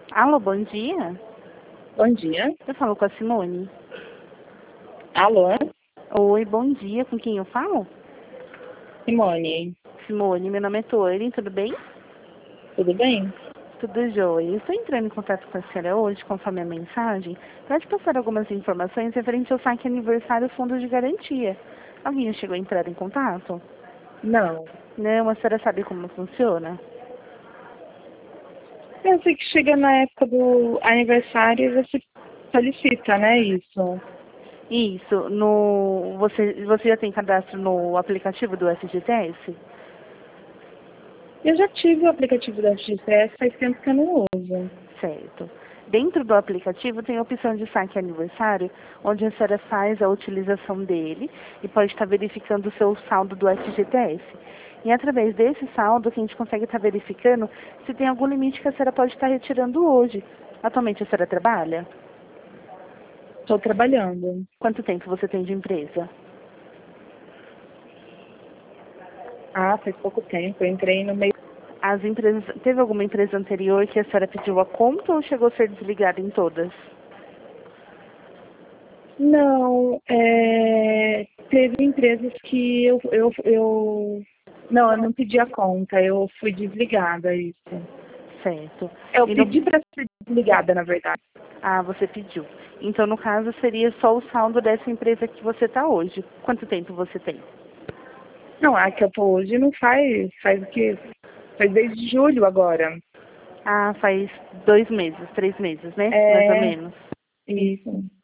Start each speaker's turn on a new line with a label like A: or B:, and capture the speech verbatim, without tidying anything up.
A: Alô, bom dia.
B: Bom dia.
A: Eu falo com a Simone.
B: Alô?
A: Oi, bom dia. Com quem eu falo?
B: Simone,
A: Simone, meu nome é Tori, tudo bem?
B: tudo bem?
A: Tudo jóia. Eu estou entrando em contato com a senhora hoje, conforme a mensagem, para te passar algumas informações referente ao saque aniversário Fundo de Garantia. Alguém chegou a entrar em contato?
B: Não.
A: Não, a senhora sabe como funciona?
B: Eu sei que chega na época do aniversário e você solicita, né, isso?
A: Isso, no, você, você já tem cadastro no aplicativo do S G T S?
B: Eu já tive o aplicativo da X G S, faz tempo que eu não uso.
A: Certo. Dentro do aplicativo tem a opção de saque aniversário, onde a senhora faz a utilização dele e pode estar verificando o seu saldo do F G T S. E através desse saldo que a gente consegue estar verificando se tem algum limite que a senhora pode estar retirando hoje. Atualmente a senhora trabalha?
B: Estou trabalhando.
A: Quanto tempo você tem de empresa?
B: Ah, faz pouco tempo. Eu entrei no meio.
A: As empresas, teve alguma empresa anterior que a senhora pediu a conta ou chegou a ser desligada em todas?
B: Não, é... teve empresas que eu, eu, eu. Não, eu não pedi a conta, eu fui desligada, isso.
A: Certo.
B: Eu
A: E no...
B: pedi para ser desligada, na verdade.
A: Ah, você pediu. Então, no caso, seria só o saldo dessa empresa que você está hoje. Quanto tempo você tem?
B: Não, a que eu tô hoje não faz, faz o quê? Faz desde julho agora.
A: Ah, faz dois meses, três meses, né? Mais ou
B: É,
A: menos.
B: isso.